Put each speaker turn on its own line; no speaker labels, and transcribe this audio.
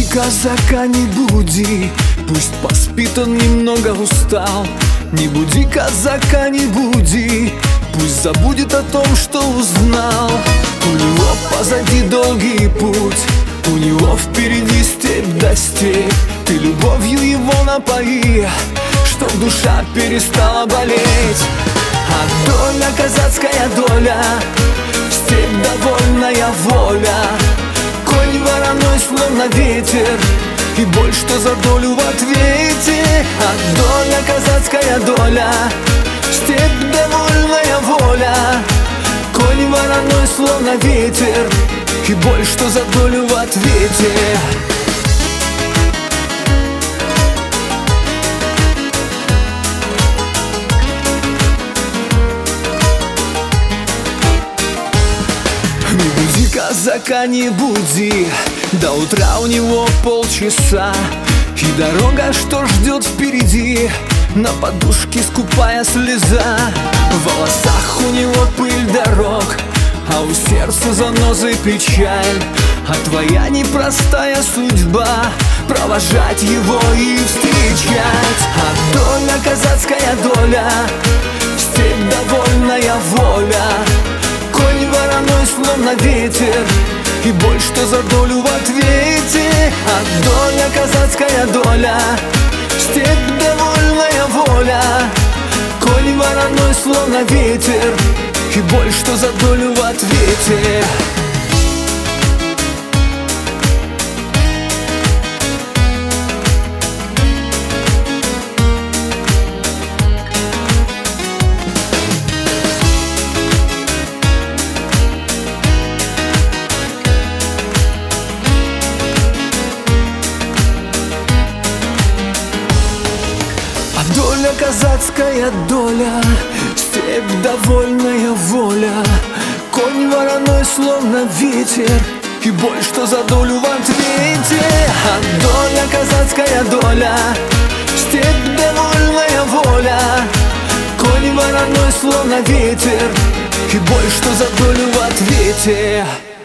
казака, не буди, пусть поспит, он немного устал. Не буди казака, не буди, пусть забудет о том, что узнал. У него позади долгий путь, у него впереди степь да степь. Ты любовью его напои, чтоб душа перестала болеть. А доля, казацкая доля, степь довольная воля. Конь вороной словно ветер, и боль, что за долю в ответе. А доля, казацкая доля, степь довольная воля. Конь вороной словно ветер, и боль, что за долю в ответе. Не буди казака, не буди, до утра у него полчаса. И дорога, что ждет впереди, на подушке скупая слеза. В волосах у него пыль дорог, а у сердца занозы печаль. А твоя непростая судьба — провожать его и встречать. А доля, казацкая доля, степь довольная воля. Конь вороной словно ветер, и боль, что за долю в ответе. А доля, казацкая доля, степь довольная воля. Конь вороной словно ветер, и боль, что за долю в ответе. Доля, казацкая доля, степь довольная воля. Конь вороной словно ветер, и боль, что за долю в ответе. А доля, казацкая доля, степь довольная воля. Конь вороной словно ветер, и боль, что за долю в ответе.